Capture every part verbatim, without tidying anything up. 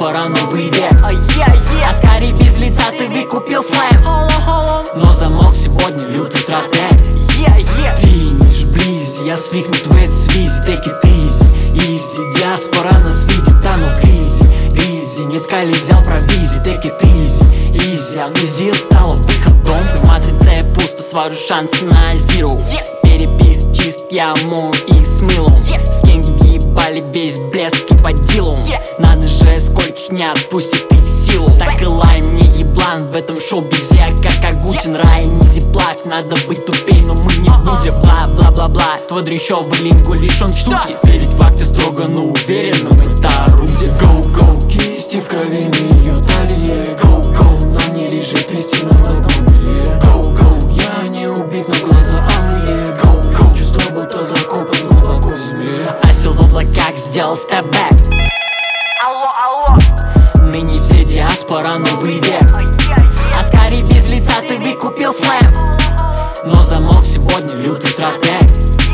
диаспора, новый век. Аскари без лица, ты выкупил слэм, но замок сегодня лютый стратег. Финиш близи, я свихну твои свизи. Take it easy, easy. Диаспора на свете, тану в гризе, гризе. Нет кали, взял провизи. Take it easy, easy. Амнезия стала выходом. В матрице я пусто, сварю шансы на zero. Перепис чист, я мой и с мылом. Скинги въебали весь блеск и по делу. Надо же, скольких не отпустит их силу. Так и лай мне еблан в этом шоу-бизе. Я как Агутин, рай, не зиплак. Надо быть тупей, но мы не будем. Бла-бла-бла-бла. Твой дрещёвый лингу лишён сути. Верить в факты строго, но уверенным это орудие. Go-go, кисти в крови, не ее талии. Go-go, на мне лежит истина на гумиле. Go-go, я не убит, но глаза алые. Go-go, чувство будто закопан глубоко в земле. Осел в облаках сделал степ-бэк. Алло, алло. Ныне все диаспора, новый век. Аскари без лица, ты выкупил слэм, но замок сегодня лютый стратег.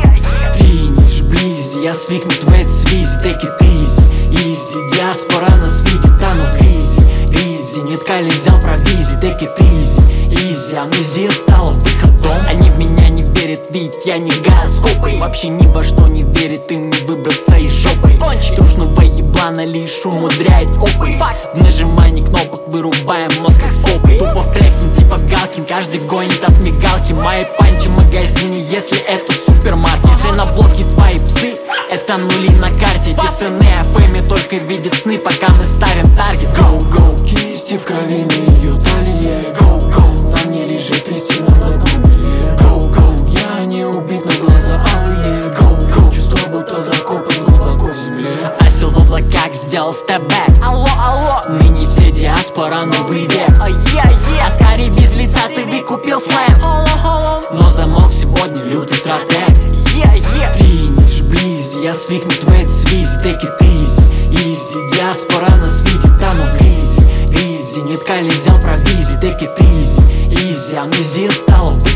Финиш близи, я свихну твои свизи. Take it easy, easy. Диаспора на свете, тану в гризе, гризе. Нет кали, взял провизи. Take it easy, easy. Амнезия стала выходом. Они в меня не верят, ведь я не гороскопы. Вообще ни во что не верит, им не выбраться из жопы. Трушного еблана лишь умудряет опыт. В нажимании кнопок вырубаем мозг как с попой. Тупо флексим типа Галкин, каждый гонит от мигалки. Мои панчи в магазине, если это супермаркет. Если на блоке твои псы, это нули на карте. Десны о фэме только видят сны, пока мы ставим таргет. Go-go, кисти в крови, не ее талии. Go-go, на мне лежит истина на гумиле. Go-go, я не убит, но глаза алые. Go-go, чувство будто закопан глубоко в земле. Осел в облаках сделал степ-бэк. Алло, алло. Ныне все диаспора, новый век. Аскари без лица, ты выкупил слэм, но замок сегодня лютый стратег. Финиш близи, я свихну твои свизи. Take it easy, easy. Диаспора на свете, тану в гризе, гризе. Нет кали, взял провизи. Take it easy, easy. Амнезия стала